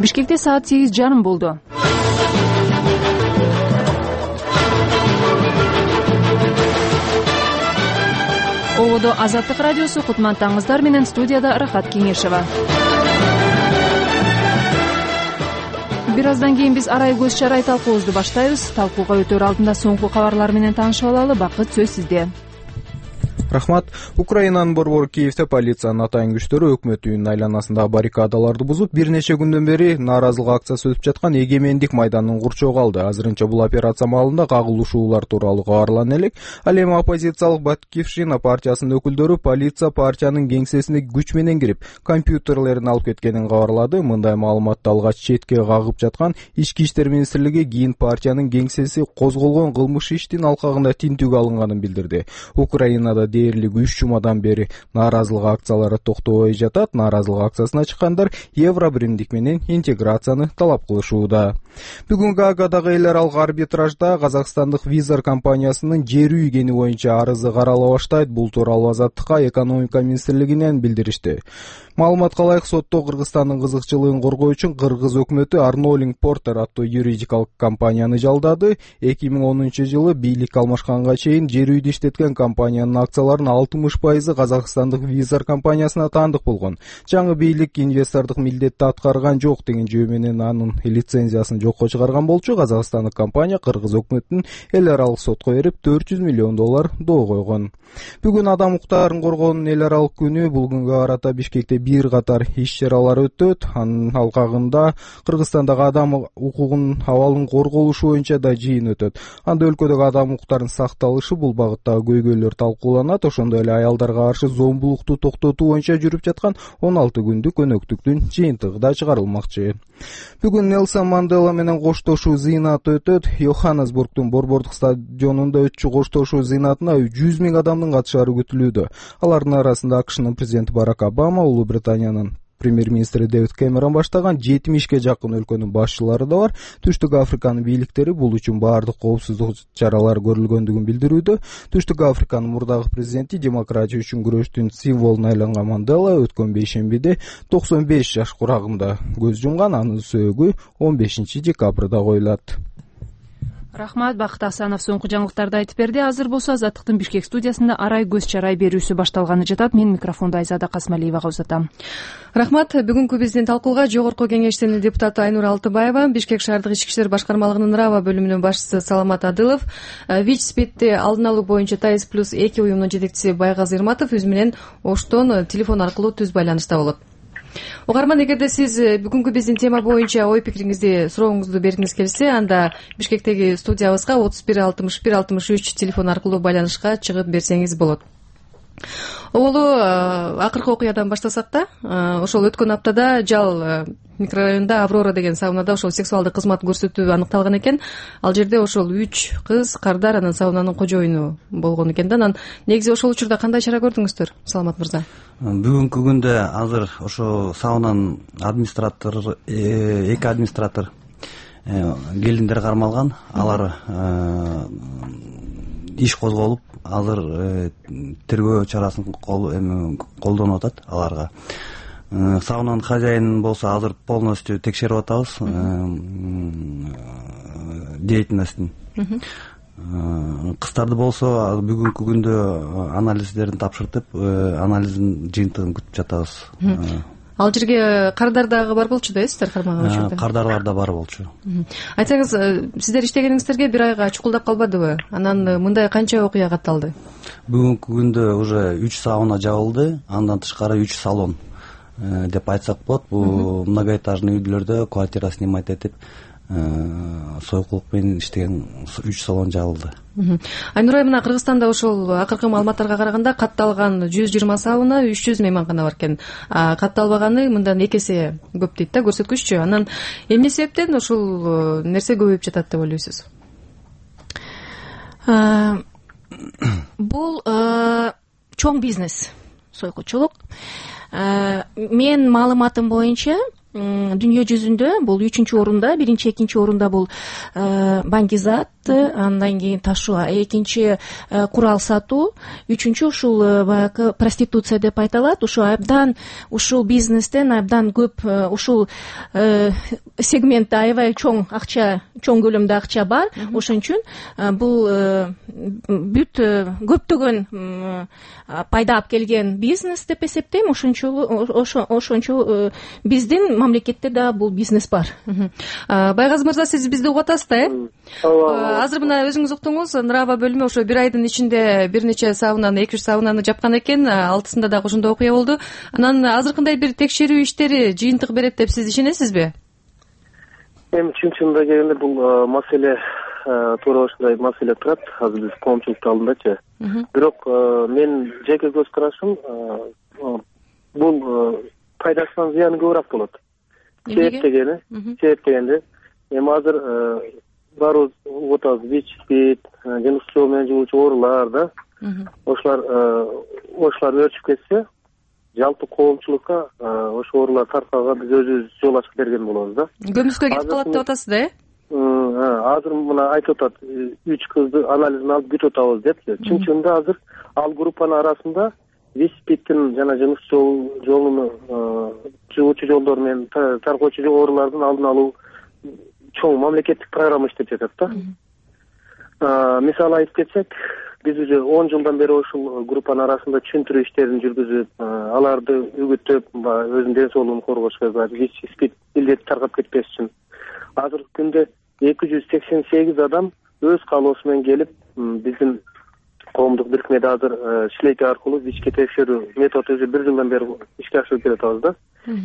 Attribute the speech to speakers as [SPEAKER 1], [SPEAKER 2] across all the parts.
[SPEAKER 1] Бишкекте саат 8:30 болду. Ободо Азаттык радиосу, кутмандаңыздар менен студияда Рахат Кеңешева. Бир аздан кийин биз арай көз чарай талкуубузду баштайбыз. Талкууга өтөр алдында соңку кабарлар менен таанышып алалы. Бакыт, сөз сизде.
[SPEAKER 2] Рахмат. Украинанын борбору Киевде полициянын атайын күчтөрү өкмөт үйүнүн айланасындагы баррикадаларды бузуп, бир нече күндөн бери нааразылык акциясы өтүп жаткан Эгемендик майданын курчоого алды. Азырынча бул операция маалында кагылышуулар тууралуу кабарлана элек. Ал эми оппозициялык Батькивщина партиясынын өкүлдөрү полиция партиянын кеңсесине күч менен кирип, компьютерлерин алып кеткенин кабарлады. Мындай маалыматты алгач четке кагып жаткан Ички иштер министрлиги кийин партиянын кеңсеси козголгон кылмыш иштин алкагында тинтүүгө алынганын билдирди. Украинада дээрлик 3 жумадан бери нааразылык акциялары токтобой жатат. Нааразылык акциясына чыккандар евро биримдик менен интеграцияны талап кылышууда. Бүгүн Гаагадагы эл аралык арбитражда казакстандык Визар компаниясынын жер үй кени боюнча арызы карала баштайт. Бул тууралуу Азаттыкка экономика министрлигинен билдиришти. Маалыматка ылайык, сотто Кыргызстандын кызыкчылыгын коргоо үчүн кыргыз өкмөтү Арнолинг Портер аттуу юридикалык компанияны жалдады. 2010-жылы бийлик алмашканга чейин жер үйдү иштеткен компаниянын акцияларынын 60% казакстандык Визар компаниясына таандык болгон. Жаңы бийлик инвестордук милдетти аткарган жок деген жөө менен анын лицензиясын жокко чыгарган болчу. Казакстандык компания кыргыз өкмөтүнүн эл аралык сотко берип $400 миллион доо койгон. Бүгүн адам укуктарын коргоонун эл аралык күнү. Бул күнгө карата Бишкекте бир катар иш-чаралар өтөт. Анын алкагында Кыргызстандагы адам укугунун абалын корголушу боюнча да жыйын өтөт. Анда өлкөдөгү адам укуктарынын сакталышы, бул багыттагы көйгөйлөр талкууланат. Ошондой эле аялдарга каршы зомбулукту токтотуу боюнча жүрүп жаткан 16 күндүк өнөктүктүн жыйынтыгы да чыгарылмакчы. Бүгүн Нелсон Мандела менен коштошуу зыйнаты өтөт. Йоханнесбургдун борбордук стадионунда өтчү коштошуу зыйнатына 100 000 адамдын катышары күтүлүүдө. Алардын арасында АКШнын президенти Барак Обама, Улуу Британиянын премьер-министри Дэвид Кэмерон баштаган 70-ке жакын өлкөнүн башчылары да бар. Түштүк Африканын бийликтери бул үчүн баардык коопсуздук чаралары көрүлгөндүгүн билдирүүдө. Түштүк Африканын мурдагы президенти, демократия үчүн күрөштүн символуна айланган Мандела өткөн бейшембиде 95 жаш курагында көз жумган. Анын сөөгү 15 декабрда коюлат.
[SPEAKER 1] Рахмат, Бакыт Асанов соңку жаңылыктарды айтып берди. Азыр болсо Азаттыктын Бишкек студиясында арай көз чарай берүүсү башталганы жатат. Мен микрофонду Айзада Касмалиевага узатам.
[SPEAKER 3] Рахмат. Бүгүнкү биздин талкууга Жогорку Кеңештин депутаты Айнур Алтыбаева, Бишкек шаардык ички иштер башкармалыгынын Рава бөлүмүнүн башчысы Саламат Адылов, ВИЧ-СПИДти алдын алуу боюнча ТАИС+2 уюмунун жетекчиси Байгазы Ирматов өзү менен оштон телефон аркылуу түз байланышта болот. Угарман, эгерде сиз бүгүнкү биздин тема боюнча ой пикириңизди, сурооңузду бергиңиз келсе, анда Бишкектеги студиябызга 31 61 63 телефон аркылуу байланышка чыгып берсеңиз болот. Оболу акыркы окуядан баштасак да, ошол өткөн аптада Жал микрорайонунда Аврора деген саунада ошол сексуалдык кызмат көрсөтүү аныкталган экен. Ал жерде ошол 3 кыз кардар анын саунанын кожоюну болгон экен да. Анан негизи ошол учурда кандай чара көрдүңүздөр, Саламат мырза?
[SPEAKER 4] Бүгүнкү күндө азыр ошо саунанын администратор, эки администратор келиндер кармалган. Алар иш козголуп, азыр тергөө чарасын колдонуп атат аларга. Саунанын хозяинин болсо азыр полностью текшерип атабыз деятельностин. Кыздарды болсо бүгүнкү күндө анализдерин тапшыртып, анализдин жыйынтыгын күтүп жатабыз.
[SPEAKER 3] Ал жерге кардар дагы бар болчу да, сиздер кармаган учурда?
[SPEAKER 4] Кардарлар да бар болчу.
[SPEAKER 3] Айтсаңыз, сиздер иштегениңиздерге бир айга чукулдап калбадыбы? Анан мындай канча окуя катталды?
[SPEAKER 4] Бүгүнкү күндө уже 3 сауна жабылды, андан тышкары 3 салон деп айтсак болот. Бул многоэтажный үйлөрдө квартира снимать этип сойкулук менен иштеген 3 салон жабылды.
[SPEAKER 3] Айнур айымына Кыргызстанда ошол акыркы маалыматтарга караганда катталган 120 сауна, 300 мейманкана бар экен. Катталбаганы мындан 2 эсе көп дейт да, көрсөткүччү. Анан эмне себептен ошол нерсе көбөйүп жатат деп ойлойсуз?
[SPEAKER 5] Бул чоң бизнес, сойкучулук. Мен маалыматым боюнча дүйнө жүзүндө бул 3-орунда, 1-2 орунда бул Баңгизат, транспортты, андан кийин ташуу, экинчи курал сатуу, үчүнчү ушул баягы проституция деп айтылат. Ушул абдан ушул бизнестен абдан көп ушул сегментте аябай чоң акча, чоң көлөмдө акча бар. Ошон үчүн бул бүт көптөгөн пайда алып келген бизнес деп эсептейм. Ошончо биздин мамлекетте да бул бизнес бар.
[SPEAKER 3] Байгазы мырза, сиз бизди угуп атасыз да, Азыр мына өзүңүз уктуңуз, Нрава бөлүмү ошо бир айдын ичинде бир нече саунаны, 2-3 саунаны жапкан экен, 6-сында дагы ошондой окуя болду. Анан азыркындай бир текшерүү иштери жыйынтык берет деп сиз ишенесизби?
[SPEAKER 6] Эми чын-чынында келгенде бул маселе туура ушундай маселе турат азыр биз коомчулуктун алдындачы. Бирок мен жеке көз карашым бул пайдасынан зыяны көбүрөөк болот. Себеп дегенде эми азыр баарыбыз угуп атабыз, ВИЧ-СПИД, жыныстык жол менен жугуучу оорулар да. Ошолар өрчүп кетсе, жалпы коомчулукка ошол оорулар таркалганга биз өзүбүз жол ачып берген болобуз да.
[SPEAKER 3] Көмүскө кетип калат деп атасыз да,
[SPEAKER 6] Азыр мына айтып атат, 3 кызды анализин алып бүтүп атабыз депчи. Чын-чынында азыр ал группанын арасында ВИЧ-СПИДтин жана жыныстык жолуну жугуучу жолдор менен таркоочу оорулардын алдын алуу чоң мамлекеттик программа иштеп жатат да. Мисалы айтып кетсек, биз уже 10 жылдан бери ушул группанын арасында түшүндүрүү иштерин жүргүзүп, аларды үгүттөп, өзүнүн ден соолугун коргошко, ВИЧ-СПИД илдети таркап кетпеш үчүн. Азыркы күндө 288 адам өз каалоосу менен келип, биздин коомдук бирикмеде азыр шлейка аркылуу ВИЧке текшерүү методу уже 1 жылдан бери ишке ашырып келатабыз да.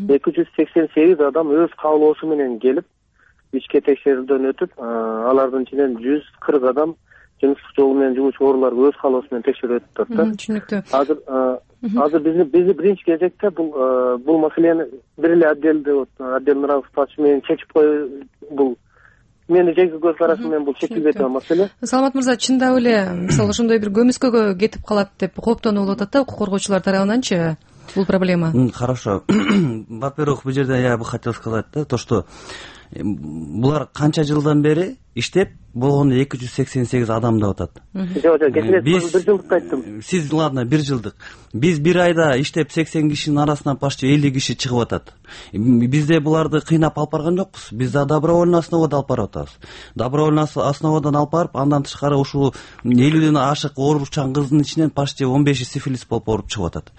[SPEAKER 6] 288 адам өз каалоосу менен келип, ВИЧке текшерүүдөн өтүп, алардын ичинен 140 адам жыныстык жол менен жугуучу ооруларга өз каалоосу менен текшерүү өтүп атат да.
[SPEAKER 3] Түшүнүктүү.
[SPEAKER 6] Азыр биз биринчи кезекте бул маселени бир эле отделный врач менен чечип коюу, бул мени жеке көз карашым менен бул чечилбей турган маселе.
[SPEAKER 3] Саламат мырза, чындап эле мисалы ошондой бир көмүскөгө кетип калат деп кооптонуп болуп атат да укук коргоочулар тарабынанчы бул проблема.
[SPEAKER 4] Хорошо. Во-первых, бул жерде я бы хотел сказать, да, то, что булар канча жылдан бери иштеп болгондо 288 адам деп атат.
[SPEAKER 6] Жок, бир жылдык айттым.
[SPEAKER 4] Сиз ладно, 1 жылдык. Биз бир айда иштеп 80 кишинин арасынан почти 50 киши чыгып атат. Бизде буларды кыйнап алып барган жокпуз. Биз да добровольный основада алып барып атабыз. Добровольный основадан алып барып, андан тышкары ушул 50ден ашык ооручан кыздын ичинен почти 15 сифилис болуп ооруп чыгып атат.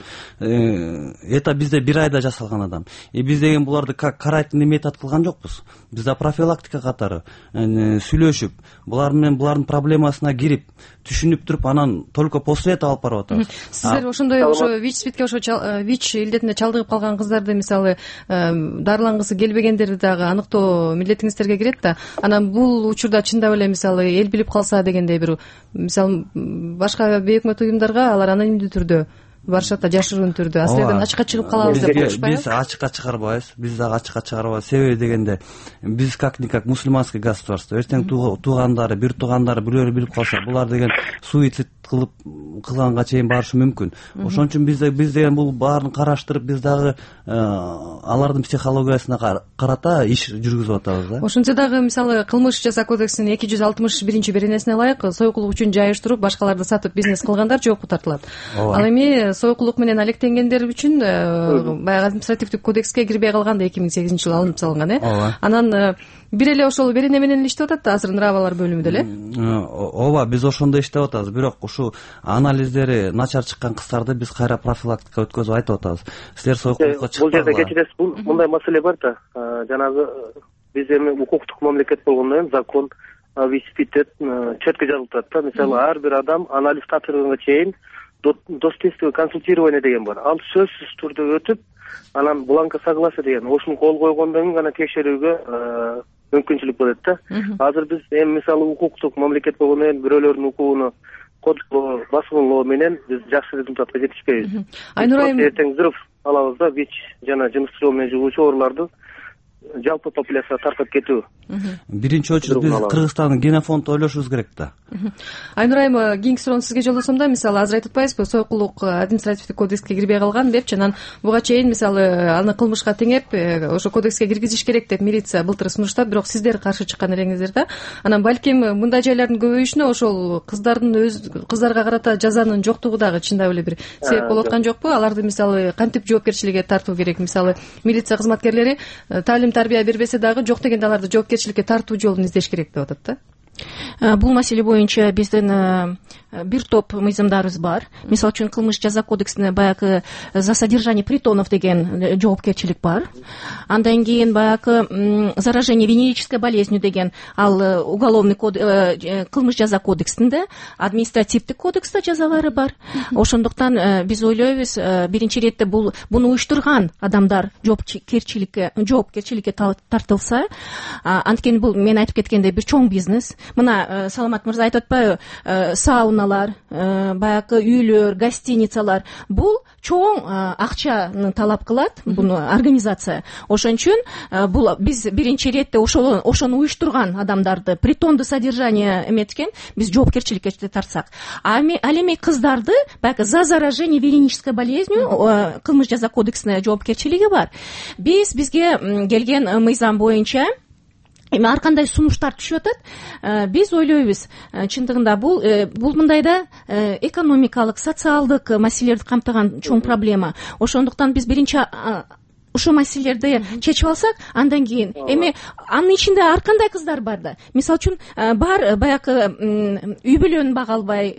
[SPEAKER 4] Это бизде бир айда жасалган адам. Биз деген буларды как карательный метод кылган жокпуз. Биз да профилактика катары сүйлөшүп, булар менен булардын проблемасына кирип, түшүнүп туруп, анан только после этого алып барып атабыз.
[SPEAKER 3] Сиздер ошондой ошо ВИЧ-СПИДке ошо ВИЧ илдетине чалдыгып калган кыздарды мисалы дарылангысы келбегендерди дагы аныктоо милдетиңиздерге кирет да. Анан бул учурда чындап эле мисалы эл билип калса дегендей бир мисалы башка бейөкмөт уюмдарга алар анонимдүү түрдө барышат да, жашыруун түрдө. Силерден ачыкка чыгып калабыз деп коюшпайбы? Биз ачыкка
[SPEAKER 4] чыгарбайбыз. Биз дагы ачыкка чыгарбайбыз. Себеби дегенде биз как-никак мусульманский государство. Эртең туугандары, бир туугандары бирөөрү билип калса, булар деген суицид кылганга чейин барышы мүмкүн. Ошон үчүн биз деген бул баарын караштырып, биз дагы алардын психологиясына карата иш жүргүзүп атабыз да.
[SPEAKER 3] Ошентсе дагы мисалы кылмыш жаза кодексинин 261 беренесине ылайык сойкулук үчүн жайыштырып, башкаларды сатып бизнес кылгандар жоопко тартылат. Ал эми сойкулук менен алектенгендер үчүн баягы административдик кодекске кирбей калганда 2008-жылы алынып салынган, Анан бир эле ошол берене менен иштеп атат да азыр Нравалар бөлүмүндө эле.
[SPEAKER 4] Ооба, биз ошондо иштеп атабыз. Бирок ушу анализдери начар чыккан кыздарды биз кайра профилактика өткөзүп айтып атабыз. Силер сойкулукка чыкпагыла.
[SPEAKER 6] Бул жерде кечиресиз, мындай маселе бар да. Жанагы биз эми укуктук мамлекет болгондон кийин закон ВИЧ-СПИДте четко жазылып турат да. Мисалы ар бир адам анализ тапшырганга чейин достестовое консультирование деген бар. Ал сөзсүз түрдө өтүп, анан бланка согласия деген ошону кол койгондон кийин гана текшерүүгө мүмкүнчүлүк болот да. Азыр биз эми мисалы укуктук мамлекет болгондон кийин бирөөлөрдүн укугуну коддоо, басымдоо менен биз жакшы результатка жетишпейбиз.
[SPEAKER 3] Айнура айым
[SPEAKER 6] эртең взрыв алабыз да, ВИЧ жана жыныстык жол менен жугуучу ооруларды жалпы популяцияга тартып кетүү.
[SPEAKER 4] Биринчи очередь биз Кыргызстандын генофондун ойлошубуз керек да.
[SPEAKER 3] Айнур айым, кийинки суроону сизге жолдосом да, мисалы азыр айтып атпайбызбы, сойкулук административдик кодекске кирбей калган депчи, анан буга чейин мисалы аны кылмышка теңеп ошо кодекске киргизиш керек деп милиция былтыр сунуштап, бирок сиздер каршы чыккан элеңиздер да. Анан балким мындай жайлардын көбөйүшүнө ошол кыздарга карата жазанын жоктугу дагы чындап эле бир себеп болуп аткан жокпу? Аларды мисалы кантип жоопкерчиликке тартуу керек? Мисалы милиция кызматкерлери таалим тарбия бербесе дагы жок дегенде аларды жоопкерчиликке тартуу жолун издеш керек деп атат да.
[SPEAKER 5] Бул маселе боюнча биздин бир топ мыйзамдарыбыз бар. Мисалы үчүн кылмыш жаза кодексинде баягы за содержание притонов деген жоопкерчилик бар. Андан кийин баягы заражение венерической болезнью деген ал уголовный кылмыш жаза кодексинде, административдик кодексте жазалары бар. Ошондуктан биз ойлойбуз, биринчи иретте буну уюштурган адамдар жоопкерчиликке тартылса, анткени бул мен айтып кеткендей бир чоң бизнес. Мына Саламат мырза айтып атпайбы, сауналар, баягы үйлөр, гостиницалар, бул чоң акчаны талап кылат, буну организация. Ошон үчүн бул биз биринчи иретте ошону уюштурган адамдарды притонду содержание эметкен биз жоопкерчиликке тартсак. Ал эми кыздарды баягы за заражение венерической болезнью кылмыш жаза кодексине жоопкерчилиги бар. Бизге келген мыйзам боюнча эми ар кандай сунуштар түшүп атат. Биз ойлойбуз, чындыгында бул мындайда экономикалык, социалдык маселелерди камтыган чоң проблема. Ошондуктан биз биринчи ушул маселелерди чечип алсак, андан кийин эми анын ичинде ар кандай кыздар бар да. Мисалы үчүн бар баягы үй бүлөнү бага албай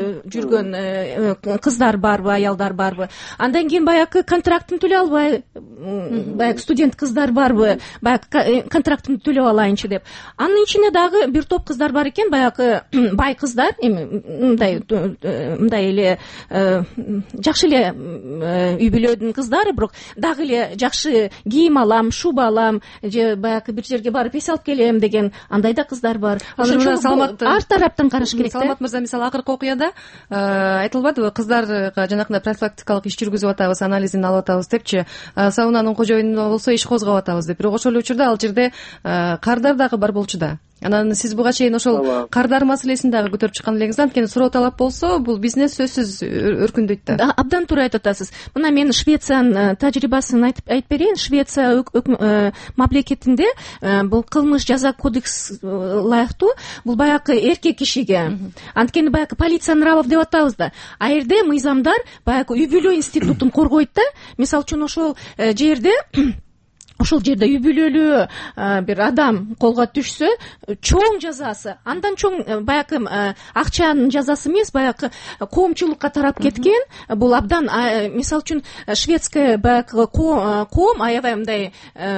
[SPEAKER 5] жүргөн кыздар барбы, аялдар барбы. Андан кийин баягы контрактын төлөй албай баягы студент кыздар барбы, баягы контрактын төлөп алайынчы деп. Анын ичинде дагы бир топ кыздар бар экен, баягы бай кыздар, эми мындай эле жакшы эле үй бүлөнүн кыздары, бирок дагы эле жакшы кийим алам, шуба алам, же баягы бир жерге барып эс алып келем деген андай да кыздар бар. Ошондо ар тараптан караш керек да.
[SPEAKER 3] Саламат мырза, мисалы акыркы окуяда айтылбадыбы, кыздарга жанакындай профилактикалык иш жүргүзүп атабыз, анализин алып атабыз депчи, саунанын кожоюну болсо иш козгоп атабыз деп. Бирок ошол эле учурда ал жерде кардар дагы бар болчу да. Анан сиз буга чейин ошол кардар маселесин дагы көтөрүп чыккан элеңиз, анткени суроо талап болсо, бул бизнес сөзсүз өркүндөйт да.
[SPEAKER 5] Абдан туура айтып атасыз. Мына мен Швециянын тажрыйбасын айтып берейин. Швеция мамлекетинде бул кылмыш жаза кодекс ылайыктуу, бул баягы эркек кишиге. Анткени баягы полиция нравов деп атабыз да. А жерде мыйзамдар баягы үй бүлө институтун коргойт да. Мисалы үчүн ошол жерде үй бүлөлүү бир адам колго түшсө, чоң жазасы, андан чоң баягы акчанын жазасы эмес, баягы коомчулукка тарап кеткен. Бул абдан, мисалы үчүн шведская баягы коом аябай мындай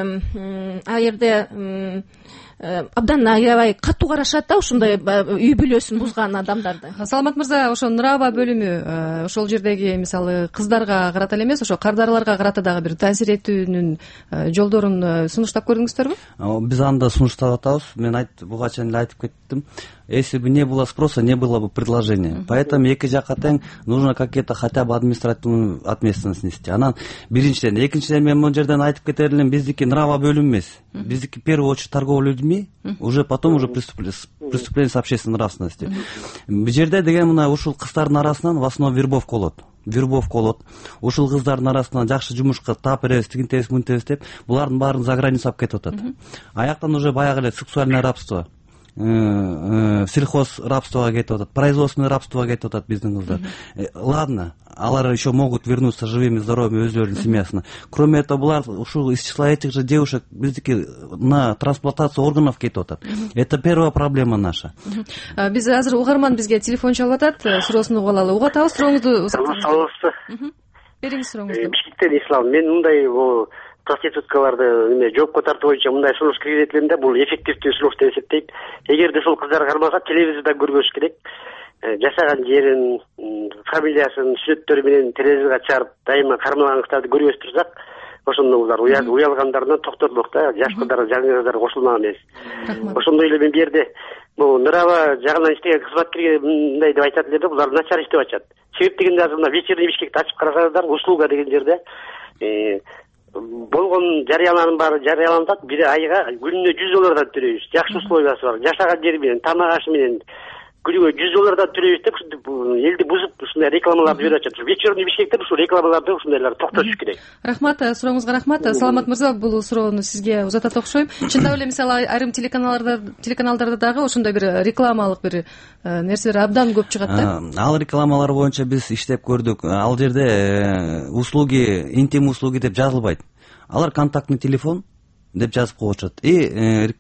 [SPEAKER 5] ал жерде абдан аябай катуу карашат да ушундай үй бүлөсүн бузган адамдарды.
[SPEAKER 3] Саламат мырза, ошо нрава бөлүмү ошол жердеги мисалы кыздарга карата эле эмес, ошо кардарларга карата дагы бир таасир этүүнүн жолдорун сунуштап көрдүңүздөрбү?
[SPEAKER 4] Биз анда сунуштап атабыз. Мен буга чейин эле айтып кеттим. Если бы не было спроса, не было бы предложения. Поэтому эки жакка тең нужно какие-то хотя бы административную ответственность нести. Анан биринчиден, экинчиден мен бул жерден айтып кетер элем, биздики нрава бөлүмү эмес. Биздики в первую очередь торговля людьми, уже потом уже преступление с общественной нравственностью. Бул жерде деген мына ушул кыздардын арасынан в основном вербовка болот. Ушул кыздардын арасынан жакшы жумушка таап беребиз, тигинтебиз, мынтебиз деп, булардын баарын за граница алып кетип атат. Аяктан уже баягы эле сексуальное рабство, сельхоз рабствого кетип атат, производственный рабствого кетип атат биздин кыздар. Ладно, алар еще могут вернуться живыми, здоровыми өздөрүнүн семьясына. Кроме этого, булар ушул из числа этих же девушек биздики на трансплантацию органов кетип атат. Это первая проблема наша.
[SPEAKER 3] Биз азыр угарман бизге телефон чалып атат, суроосун угуп алалы. Угуп атабыз, сурооңузду.
[SPEAKER 6] Саламатсызбы?
[SPEAKER 3] Бериңиз сурооңузду.
[SPEAKER 6] Бишкектен Ислам. Мен мындай проституткаларды жоопко тартуу боюнча мындай сунуш киргизет элем да, бул эффективдүү сунуш деп эсептейм. Эгерде ушул кыздар кармаса, телевизорда көргөзүш керек. Жашаган жерин, фамилиясын, сүрөттөрү менен телевизорго чыгарып, дайыма кармалган кыздарды көргөзүп турсак, ошондо булар уялгандарынан токтотмок да, жаш кыздар, жаңы кыздар кошулмаган эмес. Ошондой эле мен бу жерде бул нрава жагынан иштеген кызматкерге мындай деп айтат эле да, булар начар иштеп атышат. Себеп дегенде азыр мына вечерний Бишкекти ачып карасаңыздар, услуга деген жерде
[SPEAKER 7] болгон жарыяланын баары жарыяланып атат. Бир айга күнүнө $100 төлөйбүз. Жакшы условиясы бар. Жашаган жери менен, тамак ашы менен күнүгө $100 төлөйбүз деп элди бузуп ушундай рекламаларды берип атышат. Вечерний Бишкекте ушул рекламаларды ушундайларды токтотуш керек.
[SPEAKER 3] Рахмат, сурооңузга рахмат. Саламат мырза, бул суроону сизге узатат окшойм. Чындап эле мисалы айрым телеканалдарда дагы ошондой бир рекламалык бир нерселер абдан көп чыгат да.
[SPEAKER 4] Ал рекламалар боюнча биз иштеп көрдүк. Ал жерде услуги, интим услуги деп жазылбайт. Алар контактный телефон деп жазып коюшат и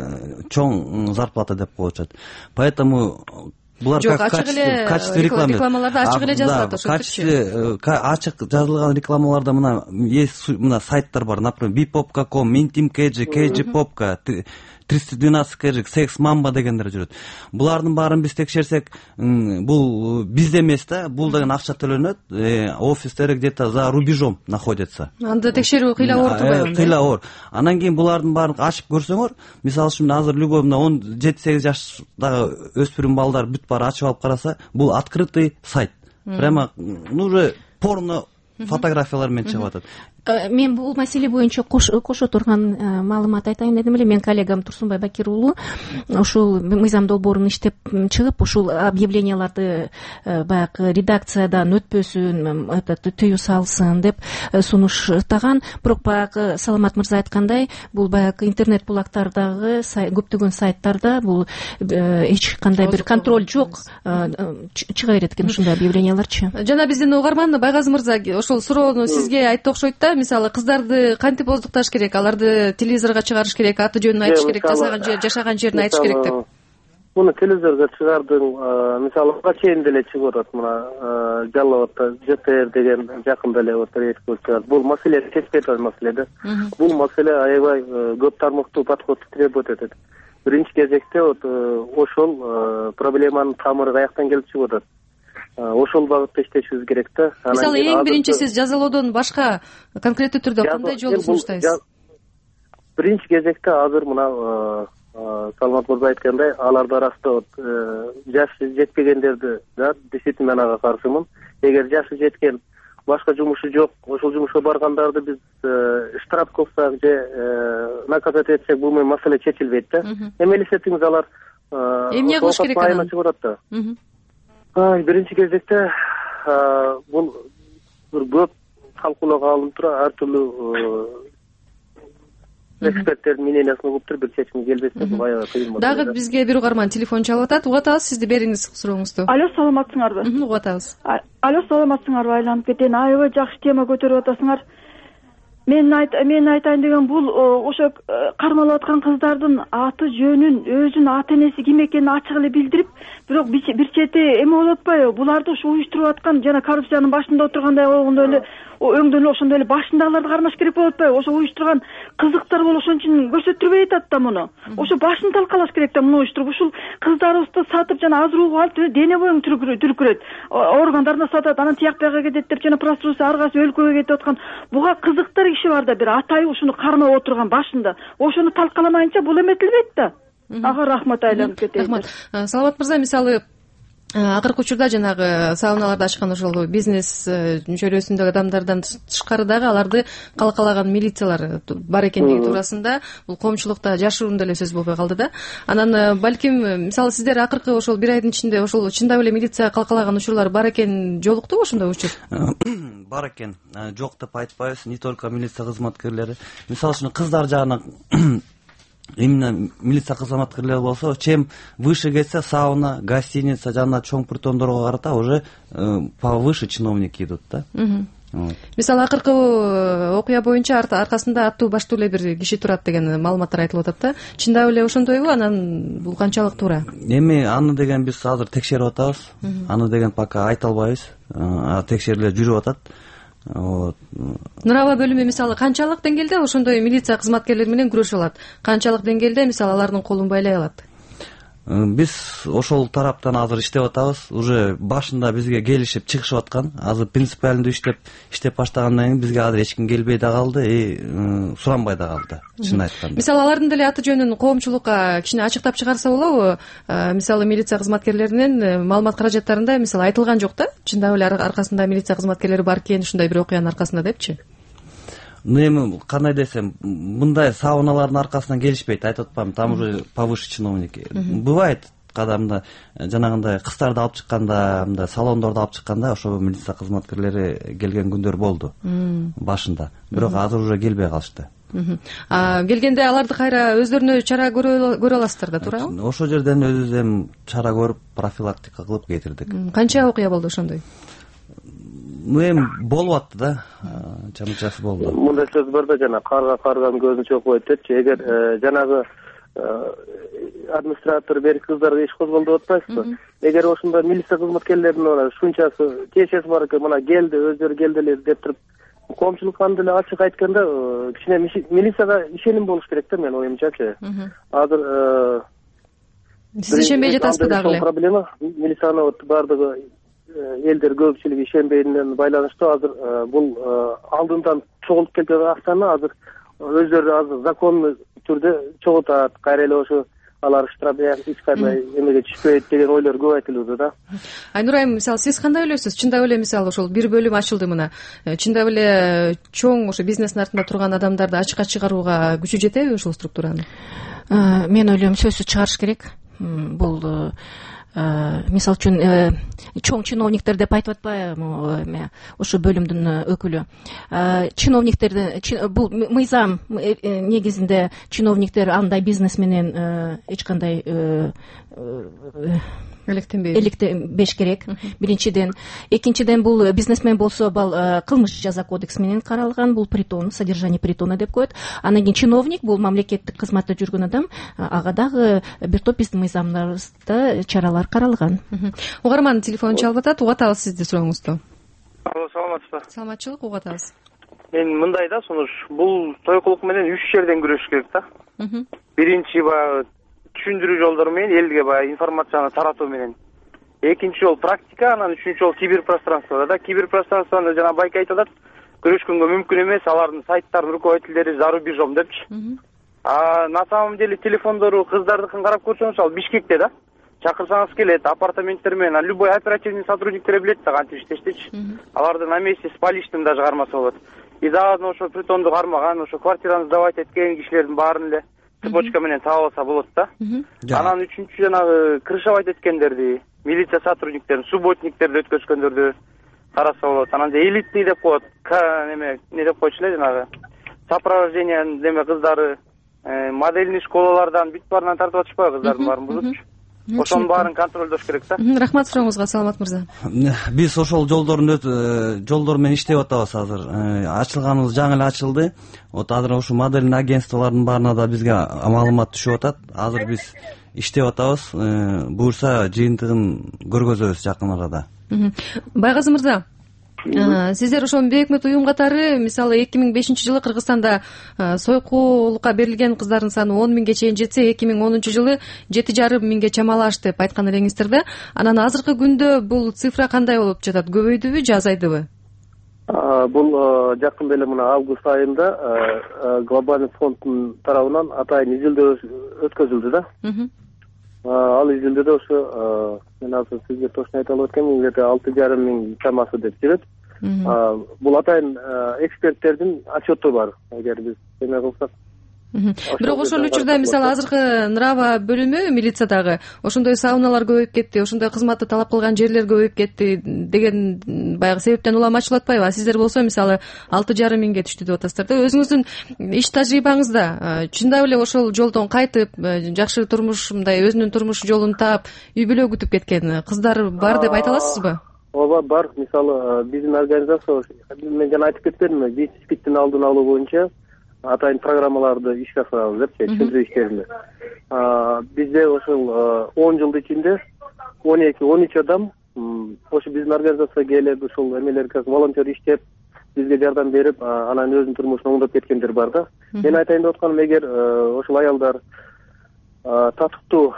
[SPEAKER 4] чоң зарплата деп коюшат. Поэтому булар как качество
[SPEAKER 3] рекламаларда ачык эле жазылат ошо.
[SPEAKER 4] Ачык жазылган рекламаларда мына сайттар бар. Например, bipopka.com, Intim KG Popka, 312 KG, Sex Mamba дегендер жүрөт. Булардын баарын биз текшерсек, бул бизде эмес да, бул деген акча төлөнөт. Офистери где-то за рубежом находятся.
[SPEAKER 3] Анда текшерүү кыйла оор турбайбы?
[SPEAKER 4] Кыйла оор. Анан кийин булардын баарын ачып көрсөңөр, мисалы үчүн азыр любовна 17-8 жаштагы өспүрүм балдар бүт баары ачып алып караса, бул открытый сайт. Прямо уже порно фотографиялар менен чыгып атат.
[SPEAKER 5] Мен бул маселе боюнча кошо турган маалымат айтайын дедим эле. Мен коллегам Турсунбай Бакир уулу ушул мыйзам долбоорун иштеп чыгып, ушул объявленияларды баягы редакциядан өтпөсүн, тыюу салсын деп сунуштаган. Бирок баягы Саламат мырза айткандай, бул баягы интернет булактардагы көптөгөн сайттарда бул эч кандай бир контроль жок чыга берет экен ушундай объявленияларчы.
[SPEAKER 3] Жана биздин угарман Байгазы мырза ошол суроону сизге айтты окшойт да. Мисалы кыздарды кантип оздукташ керек, аларды телевизорго чыгарыш керек, аты жөнүн айтыш керек, жашаган жерин айтыш керек деп.
[SPEAKER 6] Муну телевизорго чыгардың, мисалы чейин деле чыгып атат, мына Жалал атта ЖТР деген жакында эле рейс көрсөтөт. Бул маселе чечпей турган маселе да. Бул маселе аябай көп тармактуу подход требует этет. Биринчи кезекте ошол проблеманын тамыры каяктан келип чыгып атат. Ошол багытта иштешибиз керек да.
[SPEAKER 3] Мисалы эң биринчи сиз жазалоодон башка конкреттүү түрдө кандай жолду сунуштайсыз?
[SPEAKER 6] Биринчи кезекте азыр мына Саламат мырза айткандай, алардын арасында жашы жетпегендерди да действительно мен ага каршымын. Эгер жашы жеткен, башка жумушу жок, ошол жумушка баргандарды биз штраф кылсак же наказать этсек, бул маселе чечилбейт да. Эми элестетиңиз, алар
[SPEAKER 3] эмне кылыш керек анан?
[SPEAKER 6] Биринчи кезекте бул көп талкуулоого алынып тура ар түрдүү эксперттердин мнениясын угуп туруп бир чечимге келбесе бул аябай кыйын болот.
[SPEAKER 3] Дагы бизге бир угарман телефон чалып атат. Угуп атабыз, сизди бериңиз сурооңузду.
[SPEAKER 8] Алло, саламатсыңарбы?
[SPEAKER 3] Угуп атабыз.
[SPEAKER 8] Алло, саламатсыңарбы? Айланып кетейин. Аябай жакшы тема көтөрүп атасыңар. Мен айтайын деген бул ошо кармалып аткан кыздардын аты жөнүн, өзүнүн ата энеси ким экенин ачык эле билдирип, бирок бир чети эме болуп атпайбы? Буларды ушу уюштуруп аткан жана коррупциянын башында отургандай болгондой эле өңдөн эле ошондой эле башындагыларды кармаш керек болуп атпайбы? Ошо уюштурган кызыктар болуп ошон үчүн көрсөттүрбөй атат да муну. Ошо башын талкалаш керек да муну уюштуруп. Ушул кыздарыбызды сатып жана азыр угуп алып дене боюң түркүрөт. Органдарына сатат, анан тияк бияга кетет деп жана проституция ар кайсы өлкөгө кетип аткан. буга кызыктар киши бар да, бир атайы ушуну кармап отурган башында. Ошону талкаламайынча бул эметилбейт да. Ага, рахмат, айланып кетейин.
[SPEAKER 3] Рахмат. Саламат мырза, мисалы акыркы учурда жанагы сауналарды ачкан ошол бизнес чөйрөсүндөгү адамдардан тышкары дагы аларды калкалаган милициялар бар экендиги туурасында бул коомчулукта жашыруун деле сөз болбой калды да. Анан балким мисалы сиздер акыркы ошол бир айдын ичинде ошол чындап эле милиция калкалаган учурлар бар экен, жолуктубу ошондой учур?
[SPEAKER 4] Бар экен. Жок деп айтпайбыз, не только милиция кызматкерлери. Мисалы үчүн кыздар жагына именно милиция кызматкерлери болсо, чем выше кетсе сауна, гостиница жана чоң притондорго карата уже повыше чиновники идут да.
[SPEAKER 3] Мисалы акыркы окуя боюнча аркасында аттуу баштуу эле бир киши турат деген маалыматтар айтылып атат да. Чындап эле ошондойбу? Анан бул канчалык туура?
[SPEAKER 4] Эми аны деген биз азыр текшерип атабыз. Аны деген пока айта албайбыз. Текшерүүлөр жүрүп атат.
[SPEAKER 3] Нурава бөлүмү мисалы канчалык деңгээлде ошондой милиция кызматкерлери менен күрөшө алат? Канчалык деңгээлде мисалы алардын колун байлай алат?
[SPEAKER 4] Биз ошол тараптан азыр иштеп атабыз. Уже башында бизге келишип чыгышып аткан. Азыр принципиалдуу иштеп баштагандан кийин бизге азыр эч ким келбей да калды, суранбай да калды. Чын айтканда.
[SPEAKER 3] Мисалы алардын деле аты жөнүн коомчулукка кичине ачыктап чыгарса болобу? Мисалы милиция кызматкерлеринин маалымат каражаттарында мисалы айтылган жок да? Чындап эле аркасында милиция кызматкерлери бар экен, ушундай бир окуянын аркасында депчи?
[SPEAKER 4] эми кандай десем, мындай сауналардын аркасынан келишпейт, айтып атпаймынбы, там уже повыше чиновники. Бывает, когда мындай жанагындай кыздарды алып чыкканда, мындай салондорду алып чыкканда, ошо милиция кызматкерлери келген күндөр болду башында. Бирок азыр уже келбей калышты.
[SPEAKER 3] Келгенде аларды кайра өздөрүнө чара көрө аласыздар да, туурабы?
[SPEAKER 4] Ошол жерден өзүбүз эми чара көрүп, профилактика кылып кетирдик.
[SPEAKER 3] Канча окуя болду ошондой?
[SPEAKER 4] Эми болуп атты да, чамчасы болду.
[SPEAKER 6] Мындай сөз бар да, жана карга карган көзүн чокпойт депчи. Эгер жанагы администратор берик кыздарга иш козголду деп атпайсызбы? Эгер ошондо милиция кызматкерлеринин шунчасы тиешеси бар экен, мына келди, өздөрү келдилер деп туруп, коомчулукка деле ачык айтканда кичине милицияга ишеним болуш керек да, менин оюмчачы. Азыр
[SPEAKER 3] сиз ишенбей жатасызбы дагы эле?
[SPEAKER 6] Проблема милицияны бардыгы элдер көпчүлүгү ишенбегенден байланыштуу. Азыр бул алдындан чогулуп келген акчаны азыр өздөрү азыр законный түрдө чогултат, кайра эле ошо алар штраф эч кандай эмеге түшпөйт деген ойлор көп айтылууда да.
[SPEAKER 3] Айнур айым, мисалы сиз кандай ойлойсуз? Чындап эле мисалы ошол бир бөлүм ачылды мына. Чындап эле чоң ошо бизнестин артында турган адамдарды ачыкка чыгарууга күчү жетеби ушул структуранын?
[SPEAKER 5] Мен ойлойм, сөзсүз чыгарыш керек. Бул мисалы үчүн чоң чиновниктер деп айтып атпаймынбы, ошо бөлүмдүн өкүлү. Чиновниктерди бул мыйзам негизинде чиновниктер андай бизнес менен эч кандай электенбеш керек, биринчиден. Экинчиден, бул бизнесмен болсо, кылмыш жаза кодекс менен каралган, бул притон, содержание притона деп коет. Анан кийин чиновник, бул мамлекеттик кызматта жүргөн адам, ага дагы бир топ биздин мыйзамдарыбызда чаралар каралган.
[SPEAKER 3] Угарман телефон чалып атат, угат алабыз сизди сурооңузду.
[SPEAKER 9] Алло, саламатсызбы?
[SPEAKER 3] Саламатчылык, угат алабыз.
[SPEAKER 9] Мен мындай да, сунуш, бул тойкулук менен 3 жерден күрөшүш керек да. Биринчи түшүндүрүү жолдору менен, элге информацияны таратуу менен. Экинчи жол практика, анан үчүнчү жол киберпространство да. Киберпространствону жана байке айтып атат, көрүшкөнгө мүмкүн эмес, алардын сайттарынын руководителдери зарубежом депчи. На самом деле телефондору кыздардыкын карап көрсөңүз, ал Бишкекте да. Чакырсаңыз келет, апартаменттер менен, любой оперативный сотрудниктер билет да кантип иштештичи. Аларды на месте с поличным даже кармаса болот. И дагы ошо притонду кармаган, ошо квартираны сдавать эткен кишилердин баарын эле цепочка менен таап алса болот да. Анан үчүнчү жанагы крышевать эткендерди, милиция сотрудниктерин, субботниктерди өткөзгөндөрдү караса болот. Анан элитный деп коет, не деп койчу эле жанагы сопровождение неме кыздары, модельный школалардан бүт баарынан тартып атышпайбы кыздардын баарын бузупчу. Ошонун баарын контролдош керек да.
[SPEAKER 3] Рахмат сурооңузга, Саламат мырза.
[SPEAKER 4] Биз ошол жолдор менен иштеп атабыз азыр. Ачылганыбыз жаңы эле ачылды. Вот азыр ошо модельный агентстволордун баарына да бизге маалымат түшүп атат. Азыр биз иштеп атабыз. Буюрса жыйынтыгын көргөзөбүз жакын арада.
[SPEAKER 3] Байгазы мырза, сиздер ошол бейөкмөт уюм катары, мисалы 2005-жылы Кыргызстанда сойкулукка берилген кыздардын саны 10 миңге чейин жетсе, 2010-жылы 7,5 миңге чамалаш деп айткан элеңиздер да. Анан азыркы күндө бул цифра кандай болуп жатат? Көбөйдүбү же азайдыбы?
[SPEAKER 6] Бул жакында эле мына август айында глобальный фонддун тарабынан атайын изилдөө өткөзүлдү да. Ал изилдөөдө ошо мен азыр сизге точно айта албай аткам, где-то 6,5 миң чамасы деп жүрөт. Бул атайын эксперттердин отчету бар, эгер биз эме кылсак.
[SPEAKER 3] Бирок ошол учурда мисалы азыркы Нрава бөлүмү милициядагы ошондой сауналар көбөйүп кетти, ошондой кызматты талап кылган жерлер көбөйүп кетти деген баягы себептен улам ачылып атпайбы? Сиздер болсо мисалы 6,5 миңге түштү деп атасыздар да. Өзүңүздүн иш тажрыйбаңызда чындап эле ошол жолдон кайтып, жакшы турмуш, мындай өзүнүн турмуш жолун таап, үй бүлө күтүп кеткен кыздар бар деп айта аласызбы?
[SPEAKER 6] Ооба, бар. Мисалы биздин организация, мен жана айтып кетпедимби, ВИЧ-СПИДтин алдын алуу боюнча атайын программаларды ишке ашырабыз депчи, түзүү иштеринде. Бизде ошол 10 жылдын ичинде 12-13 адам ошо биздин организацияга келип, ошол эмелерге волонтер иштеп, бизге жардам берип, анан өзүнүн турмушун оңдоп кеткендер бар да. Мен айтайын деп атканым, эгер ошол аялдар татыктуу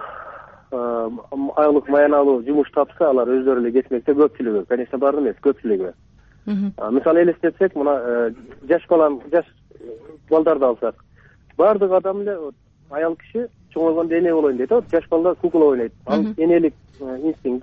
[SPEAKER 6] айлык маяналуу жумуш тапса, алар өздөрү эле кетмекте, көпчүлүгү, конечно, баары эмес, көпчүлүгү. Мисалы элестетсек, мына жаш балдарды алсак, баардык адам эле аял киши чоңойгондо эне болоюн дейт, жаш балдар кукла ойнойт. Ал энелик инстинкт да.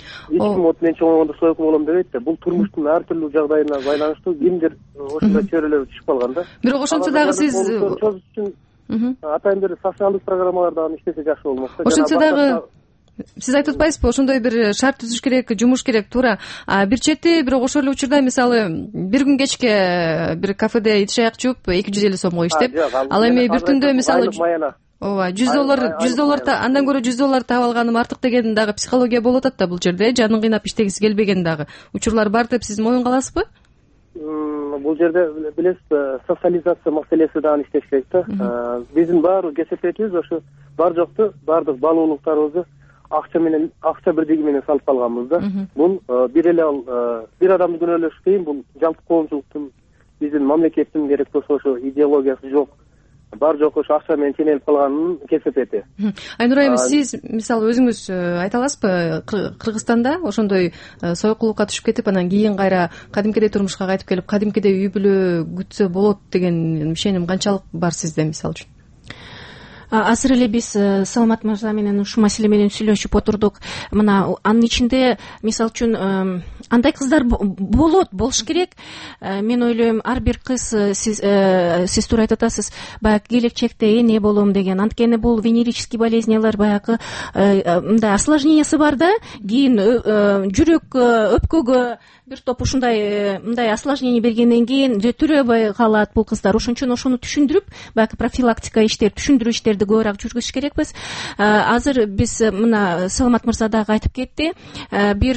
[SPEAKER 6] эч ким вот мен чоңойгондо сойкул болом дебейт да. Бул турмуштун ар түрдүү жагдайына байланыштуу кимдир ошондой чөйрөлөр чыгып калган да.
[SPEAKER 3] Бирок ошентсе дагы сиз
[SPEAKER 6] атайын бир социалдык программалардан иштесе жакшы болмок да.
[SPEAKER 3] Ошентсе дагы сиз айтып атпайсызбы, ошондой бир шарт түзүш керек, жумуш керек, туура. Бир чети, бирок ошол эле учурда мисалы бир күн кечке бир кафеде ичек чууп 250 сомго иштеп, ал эми бир түндө мисалы ооба $100 андан көрө $100 таап алганым артык деген дагы психология болуп атат да бул жерде. Жанын кыйнап иштегиси келбеген дагы учурлар бар деп сиз моюнга аласызбы?
[SPEAKER 6] Бул жерде билесиз, социализация маселеси дагы иштеш керек да. Биздин баардык кесепетибиз ошо бар жокту баардык баалуулуктарыбызды акча бирдиги менен салып калганбыз да. Бул бир эле бир адамды күнөөлөш кыйын, бул жалпы коомчулуктун, биздин мамлекеттин керек болсо ошо идеологиясы жок, бар жок ошо акча менен ченелип калганын кесепети.
[SPEAKER 3] Айнур айым, сиз мисалы өзүңүз айта аласызбы, Кыргызстанда ошондой сойкулукка түшүп кетип, анан кийин кайра кадимкидей турмушка кайтып келип, кадимкидей үй бүлө күтсө болот деген ишеним канчалык бар сизде мисалы үчүн?
[SPEAKER 5] Азыр эле биз Саламат мырза менен ушул маселе менен сүйлөшүп отурдук. Мына анын ичинде мисалы үчүн андай кыздар болуш керек. Мен ойлойм, ар бир кыз, сиз туура айтып атасыз, баягы келечекте эне болом деген. Анткени бул венерический болезньялар баягы мындай осложнениясы бар да. Кийин жүрөккө, өпкөгө бир топ ушундай мындай осложнение бергенден кийин төрөбөй калат бул кыздар. Ошон үчүн ошону түшүндүрүп, баягы профилактика түшүндүрүү иштерди көбүрөөк жүргүзүш керекпиз. Азыр биз мына Саламат мырза дагы айтып кетти, бир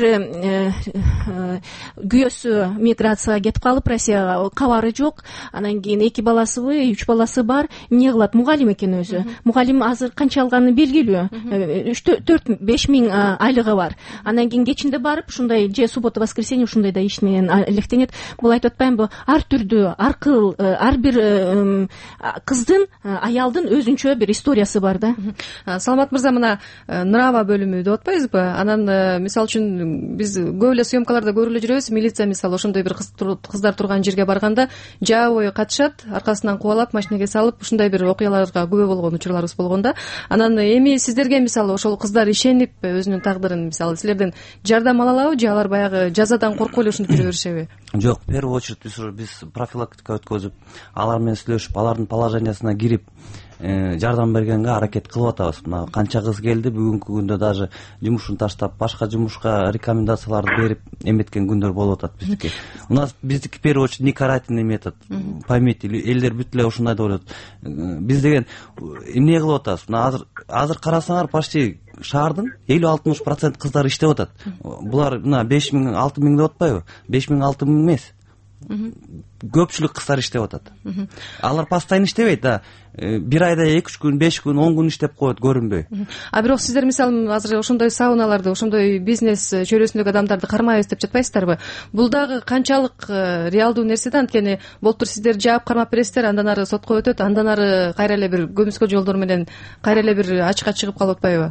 [SPEAKER 5] күйөөсү миграцияга кетип калып, Россияга кабары жок, анан кийин 2 баласыбы, 3 баласы бар, эмне кылат? Мугалим экен өзү. Мугалим азыр канча алганы белгилүү, 3-4-5 миң айлыгы бар. Анан кийин кечинде барып, ушундай же суббота воскресенье ушундай да иш менен электенет. Бул айтып атпаймынбы? Ар түрдүү, ар бир кыздын, аялдын өзүнчө бир историясы бар да.
[SPEAKER 3] Саламат мырза, мына Нырава бөлүмү деп атпайсызбы? Анан мисалы үчүн биз көп эле съемкаларда көрүлө жүрөбүз. Милиция мисалы ошондой бир кыздар турган жерге барганда жаа бою катышат, аркасынан кубалап машинеге салып, ушундай бир окуяларга күбө болгон учурларыбыз болгон да. Анан эми сиздерге мисалы ошол кыздар ишенип өзүнүн тагдырын мисалы силерден жардам ала алабы же алар баягы жазадан коркуп эле ушинтип жүрө беришеби?
[SPEAKER 4] Жок, в первую очередь биз профилактика өткөзүп, алар менен сүйлөшүп, алардын положениясына кирип жардам бергенге аракет кылып атабыз. Мына канча кыз келди, бүгүнкү күндө даже жумушун таштап, башка жумушка рекомендацияларды берип эметкен күндөр болуп атат биздики. У нас биздики в первую очередь не карательный метод. Поймите, элдер бүт эле ушундай деп ойлойт. Биз деген эмне кылып атабыз? Мына азыр карасаңар, почти шаардын 50-60% кыздар иштеп атат. Булар мына 5 миң, 6 миң деп атпайбы? 5 миң, 6 миң эмес. Көпчүлүк кыздар иштеп атат. Алар постоянно иштебейт да. Бир айда 2-3 күн, 5 күн, 10 күн иштеп коет, көрүнбөй.
[SPEAKER 3] Бирок сиздер мисалы азыр ошондой сауналарды, ошондой бизнес чөйрөсүндөгү адамдарды кармайбыз деп жатпайсыздарбы? Бул дагы канчалык реалдуу нерсе да, анткени болтур сиздер жаап кармап бересиздер, андан ары сотко өтөт, андан ары кайра эле бир көмүскө жолдор менен кайра эле бир ачыкка чыгып калып атпайбы?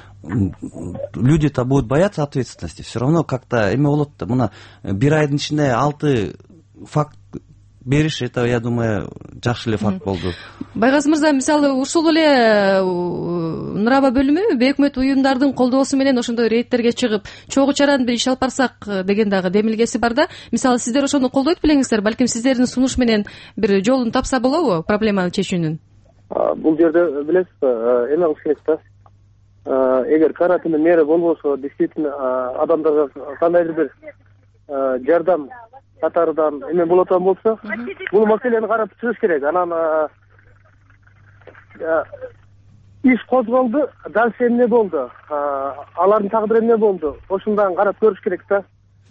[SPEAKER 4] Люди-то будут бояться ответственности. Все равно как-то эме болот да. Мына бир айдын ичинде 6 факт бериш, это, я думаю, жакшы эле факт болду.
[SPEAKER 3] Байгазы мырза, мисалы ушул эле Нырава бөлүмү бейөкмөт уюмдардын колдоосу менен ошондой рейдтерге чыгып, чогуу чаран бир иш алып барсак деген дагы демилгеси бар да. Мисалы сиздер ошону колдойт белеңиздер, балким сиздердин сунуш менен бир жолун тапса болобу проблеманы чечүүнүн?
[SPEAKER 6] Бул жерде билесизби, эме кылыш керек да. Эгер карательный мера болбосо, действительно адамдарга кандайдыр бир жардам катарынан эме болотон болсо, бул маселени карап чыгыш керек. Анан иш козголду, дальше эмне болду? Алардын тагдыры эмне болду? Ошондон карап көрүш керек да.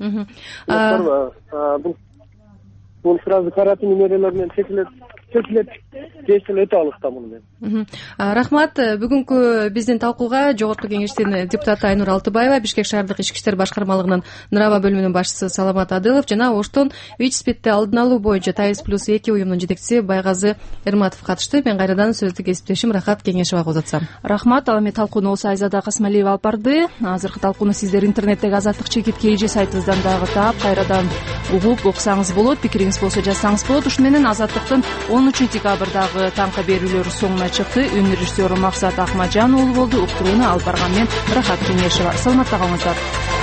[SPEAKER 6] Бул сразу карательный мералар менен чечилет, чечилет өтө алыс да муну менен.
[SPEAKER 3] Рахмат. Бүгүнкү биздин талкууга Жогорку Кеңештин депутаты Айнур Алтыбаева, Бишкек шаардык ички иштер башкармалыгынын Нырава бөлүмүнүн башчысы Саламат Адылов жана Оштон ВИЧ-СПИДти алдын алуу боюнча ТАИС+2 уюмунун жетекчиси Байгазы Эрматов катышты. Мен кайрадан сөздү кесиптешим Рахат Кеңешевага узатсам.
[SPEAKER 1] Рахмат. Ал эми талкууну Оса Айзада Касмалиева алып барды. Азыркы талкууну сиздер интернеттеги Азаттык чекит KG сайтыбыздан дагы таап, кайрадан угуп окусаңыз болот. Пикириңиз болсо жазсаңыз болот. Ушу менен Азаттыктын 13 декабрдагы таңка берүүлөрү соңуна чыкты. Үн режиссеру Максат Акмаджан уулу болду. Уктурууну алып барган мен Рахат Кеңешева. Саламатта калыңыздар.